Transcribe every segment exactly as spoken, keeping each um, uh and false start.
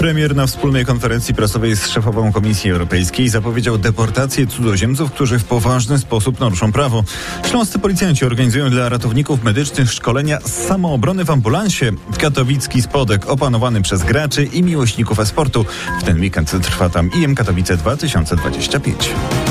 Premier na wspólnej konferencji prasowej z szefową Komisji Europejskiej zapowiedział deportację cudzoziemców, którzy w poważny sposób naruszą prawo. Śląscy policjanci organizują dla ratowników medycznych szkolenia z samoobrony w ambulansie. Katowicki Spodek opanowany przez graczy i miłośników e-sportu. W ten weekend trwa tam I M Katowice dwa tysiące dwadzieścia pięć.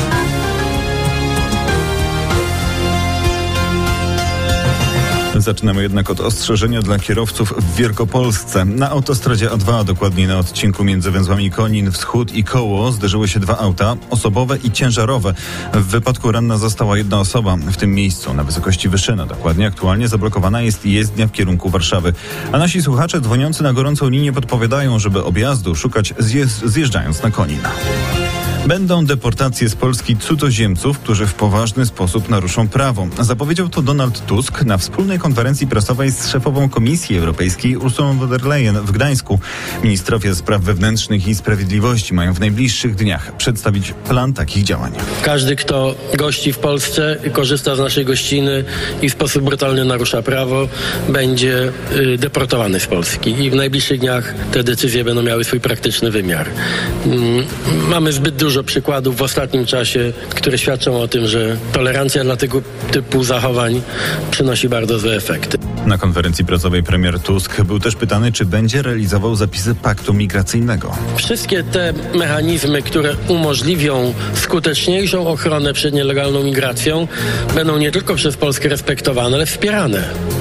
Zaczynamy jednak od ostrzeżenia dla kierowców w Wielkopolsce. Na autostradzie A dwa, dokładnie na odcinku między węzłami Konin Wschód i Koło, zderzyły się dwa auta, osobowe i ciężarowe. W wypadku ranna została jedna osoba. W tym miejscu, na wysokości Wyszyna, dokładnie aktualnie zablokowana jest jezdnia w kierunku Warszawy. A nasi słuchacze dzwoniący na gorącą linię podpowiadają, żeby objazdu szukać zje- zjeżdżając na Konina. Będą deportacje z Polski cudzoziemców, którzy w poważny sposób naruszą prawo. Zapowiedział to Donald Tusk na wspólnej konferencji prasowej z szefową Komisji Europejskiej Ursulą von der Leyen w Gdańsku. Ministrowie spraw wewnętrznych i sprawiedliwości mają w najbliższych dniach przedstawić plan takich działań. Każdy, kto gości w Polsce, korzysta z naszej gościny i w sposób brutalny narusza prawo, będzie y, deportowany z Polski. I w najbliższych dniach te decyzje będą miały swój praktyczny wymiar. Mm, mamy zbyt dużo Dużo przykładów w ostatnim czasie, które świadczą o tym, że tolerancja dla tego typu zachowań przynosi bardzo złe efekty. Na konferencji prasowej premier Tusk był też pytany, czy będzie realizował zapisy paktu migracyjnego. Wszystkie te mechanizmy, które umożliwią skuteczniejszą ochronę przed nielegalną migracją, będą nie tylko przez Polskę respektowane, ale wspierane.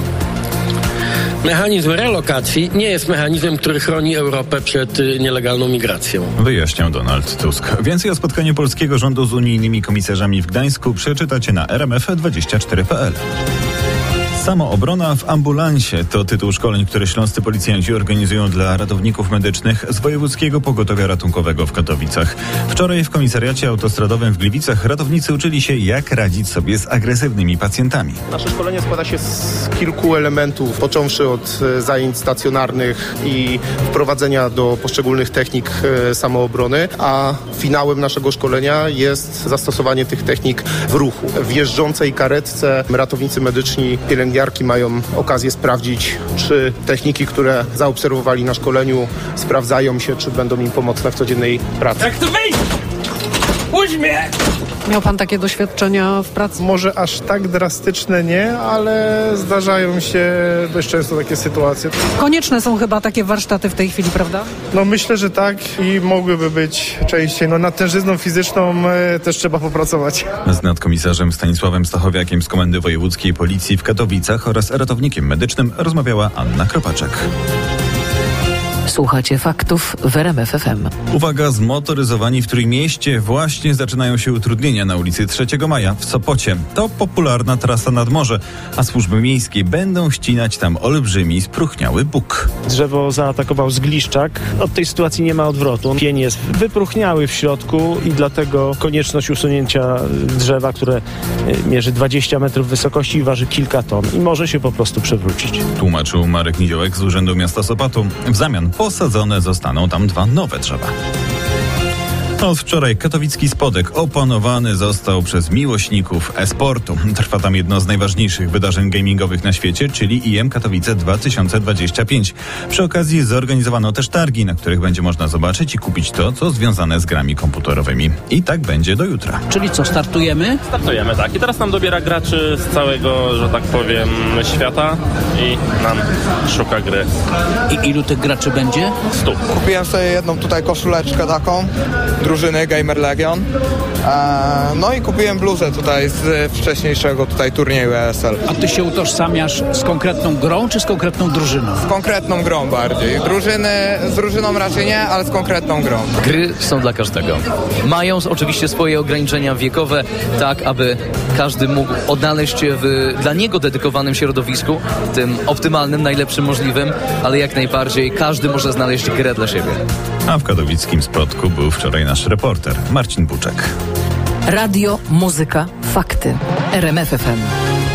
Mechanizm relokacji nie jest mechanizmem, który chroni Europę przed nielegalną migracją. Wyjaśniał Donald Tusk. Więcej o spotkaniu polskiego rządu z unijnymi komisarzami w Gdańsku przeczytacie na r m f dwadzieścia cztery kropka p l. Samoobrona w ambulansie to tytuł szkoleń, które śląscy policjanci organizują dla ratowników medycznych z Wojewódzkiego Pogotowia Ratunkowego w Katowicach. Wczoraj w komisariacie autostradowym w Gliwicach ratownicy uczyli się, jak radzić sobie z agresywnymi pacjentami. Nasze szkolenie składa się z kilku elementów, począwszy od zajęć stacjonarnych i wprowadzenia do poszczególnych technik samoobrony, a finałem naszego szkolenia jest zastosowanie tych technik w ruchu. W jeżdżącej karetce ratownicy medyczni, pielęgniarki mają okazję sprawdzić, czy techniki, które zaobserwowali na szkoleniu, sprawdzają się, czy będą im pomocne w codziennej pracy. Jak to wyjść? Puść mnie! Miał pan takie doświadczenia w pracy? Może aż tak drastyczne nie, ale zdarzają się dość często takie sytuacje. Konieczne są chyba takie warsztaty w tej chwili, prawda? No myślę, że tak i mogłyby być częściej. No nad tężyzną fizyczną e, też trzeba popracować. Z nadkomisarzem Stanisławem Stachowiakiem z Komendy Wojewódzkiej Policji w Katowicach oraz ratownikiem medycznym rozmawiała Anna Kropaczek. Słuchacie faktów w R M F F M. Uwaga, zmotoryzowani w Trójmieście właśnie zaczynają się utrudnienia na ulicy trzeciego Maja w Sopocie. To popularna trasa nad morze, a służby miejskie będą ścinać tam olbrzymi, spróchniały buk. Drzewo zaatakował zgliszczak. Od tej sytuacji nie ma odwrotu. Pień jest wypróchniały w środku i dlatego konieczność usunięcia drzewa, które mierzy dwadzieścia metrów wysokości i waży kilka ton i może się po prostu przewrócić. Tłumaczył Marek Niziołek z Urzędu Miasta Sopotu. W zamian posadzone zostaną tam dwa nowe drzewa. Od wczoraj katowicki Spodek opanowany został przez miłośników e-sportu. Trwa tam jedno z najważniejszych wydarzeń gamingowych na świecie, czyli I M Katowice dwa tysiące dwadzieścia pięć. Przy okazji zorganizowano też targi, na których będzie można zobaczyć i kupić to, co związane z grami komputerowymi. I tak będzie do jutra. Czyli co, startujemy? Startujemy, tak. I teraz nam dobiera graczy z całego, że tak powiem, świata i nam szuka gry. I ilu tych graczy będzie? Stu. Kupiłem sobie jedną tutaj koszuleczkę taką, drużyny Gamer Legion. Eee, no i kupiłem bluzę tutaj z wcześniejszego tutaj turnieju E S L. A ty się utożsamiasz z konkretną grą, czy z konkretną drużyną? Z konkretną grą bardziej. Drużyny, z drużyną raczej nie, ale z konkretną grą. Gry są dla każdego. Mają oczywiście swoje ograniczenia wiekowe, tak aby każdy mógł odnaleźć się w dla niego dedykowanym środowisku, tym optymalnym, najlepszym możliwym, ale jak najbardziej każdy może znaleźć grę dla siebie. A w katowickim Spodku był wczoraj nasz reporter Marcin Buczek. Radio, muzyka, fakty. R M F F M.